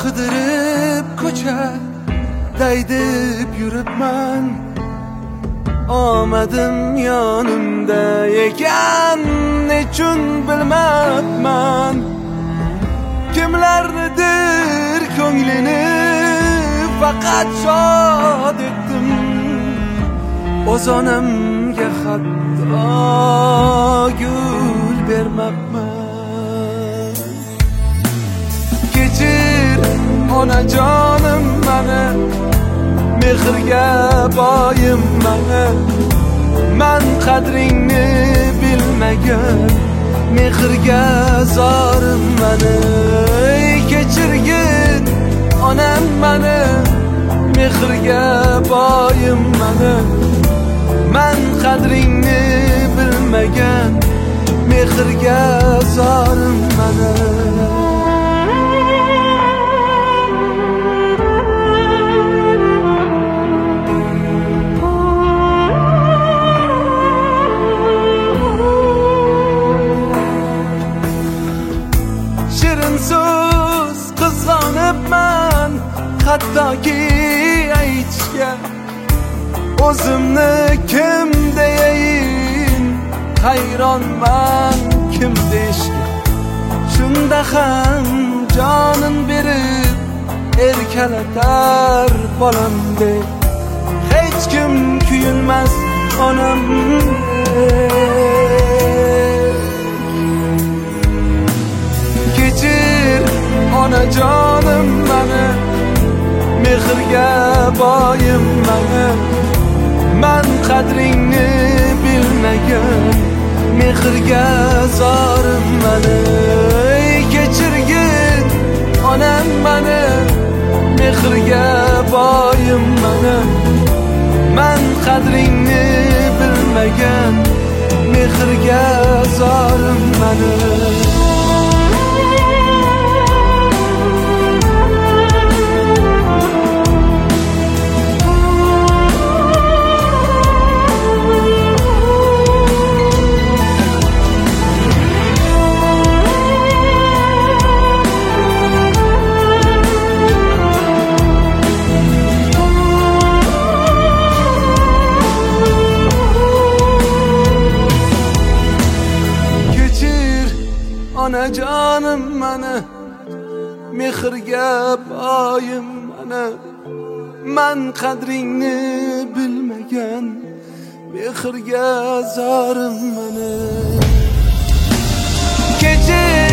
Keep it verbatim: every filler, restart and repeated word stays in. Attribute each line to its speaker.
Speaker 1: qidirib ko'cha daydib yuribman. Omadim yonimda ekan, nechun bilmabman. Kimlarnidir ko'nglini faqat shod etdim. O'z onamga hatto gul bermabman. Kechir onajonim mani, mehrga boyim mani. Man qadringni bilmagan, mehrga zorim mani. Kechirgin onam mani, mehrga boyim mani. Man qadringni bilmagan, mehrga zorim mani. Shirin so'z qizg'onibman, hattoki aytishga. O'zimni kim deyayin, hayronman kim deyishga. Shunda ham jonin berib erkalatar bolamdek. Hech kim kuyinmas onamdek. Kechir onajonim mani, mehrga boyim mani. Man qadringni bilmagan, mehrga zorim mani. Kechirgin onam mani, mehrga boyim mani. Man qadringni bilmagan, mehrga zorim mani. Onajonim mani, mehrga boyim mani. Man qadringni bilmagan, mehrga zorim mani. Kechir